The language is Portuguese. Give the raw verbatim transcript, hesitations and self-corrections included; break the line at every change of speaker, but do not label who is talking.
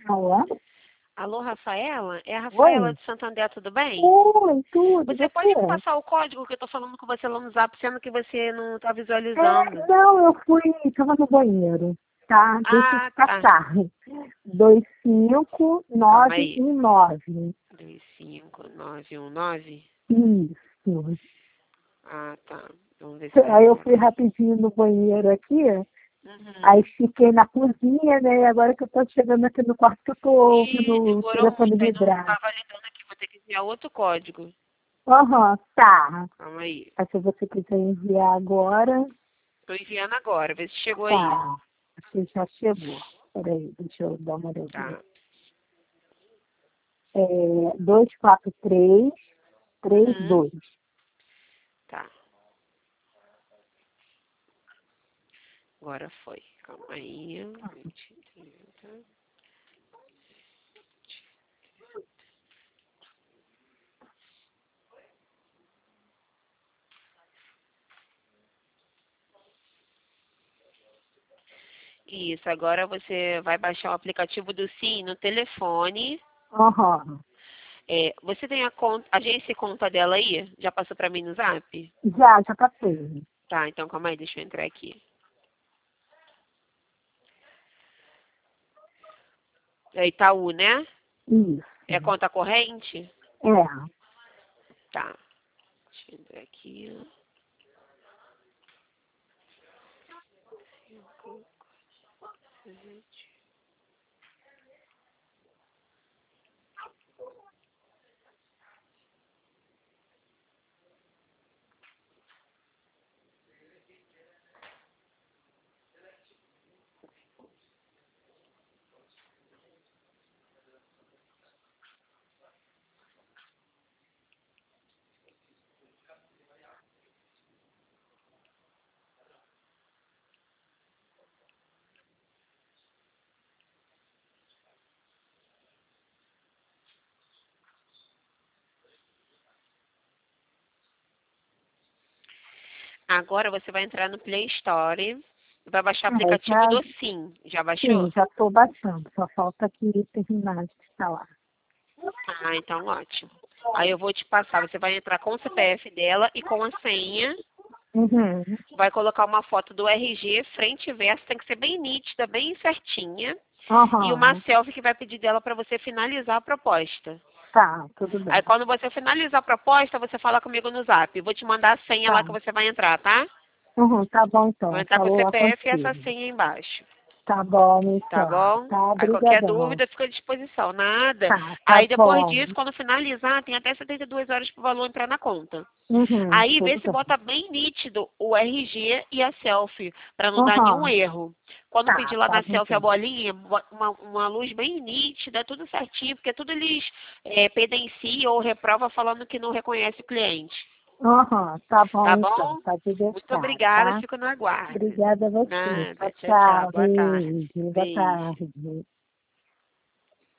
Alô?
Alô, Rafaela? É a Rafaela
Oi?
de Santander, tudo bem?
Oi, tudo,
Você
você?
pode me passar o código que eu tô falando com você lá no Zap, sendo que você não está
É,
visualizando?
não, eu fui, estava no banheiro, tá? Deixa eu te
Ah, tá.
passar. dois cinco
Calma
nove
aí.
um nove.
dois cinco nove um nove.
Isso.
Ah, tá. Vamos ver se vai
Aí eu
entrar
fui
aqui.
rapidinho no banheiro aqui, aí
Uhum.
fiquei na cozinha, né? E agora que eu tô chegando aqui no quarto, eu tô
Ih,
ouvindo o
demorou
telefone
muito, aí não
vibrar.
tá validando aqui. Vou ter que enviar outro código.
Aham, tá.
Calma aí.
Aí se você quiser enviar agora,
Tô enviando agora, vê se chegou aí.
tá. Acho que já chegou. Peraí, deixa eu dar uma olhadinha.
Tá.
É, dois quatro três, três
Uhum.
dois.
Tá. Agora foi. Calma aí. vinte, trinta. Isso, agora você vai baixar o aplicativo do Sim no telefone.
Aham.
É, você tem a conta, agência e conta dela aí? Já passou pra mim no Zap?
Já, já passei.
Tá, então calma aí, deixa eu entrar aqui. É Itaú, né? É
Isso.
conta corrente?
É.
Tá. Deixa eu entrar aqui. Agora você vai entrar no Play Store e vai baixar o
É,
aplicativo
já,
do Sim. Já
sim,
baixou?
já estou baixando. Só falta aqui terminar de instalar.
Ah, então ótimo. Aí eu vou te passar, você vai entrar com o C P F dela e com a senha.
Uhum.
Vai colocar uma foto do R G, frente e verso, tem que ser bem nítida, bem certinha. E uma
Aham.
selfie que vai pedir dela para você finalizar a proposta.
Tá, tudo
Aí
bem.
quando você finalizar a proposta, você fala comigo no Zap. Vou te mandar a senha
Tá.
lá que você vai entrar, tá?
Uhum, tá bom
Vai
então.
entrar com o
Falou lá
C P F e essa
contigo.
senha aí embaixo.
Tá bom,
Tá
então.
bom?
Tá,
Aí qualquer
brigadão.
dúvida fica à disposição. Nada.
Tá, tá
Aí depois
bom.
disso, quando finalizar, tem até setenta e duas horas para o valor entrar na conta.
Uhum,
Aí vê
tudo
se
bem.
bota bem nítido o R G e a selfie, para não dar nenhum
Aham.
erro. Quando
Tá,
pedir lá
tá
na
bom
selfie a
então.
bolinha, bo- uma, uma luz bem nítida, tudo certinho, porque tudo eles é, pendenciam ou reprova falando que não reconhece o cliente.
Aham, tá
Tá
bom então.
bom?
Pode
Muito
deixar,
obrigada,
tá?
fico no aguardo.
Obrigada a você. Tchau,
Nada. Tchau, tchau.
tchau.
Boa tarde.
Beijo. Boa
Beijo.
tarde.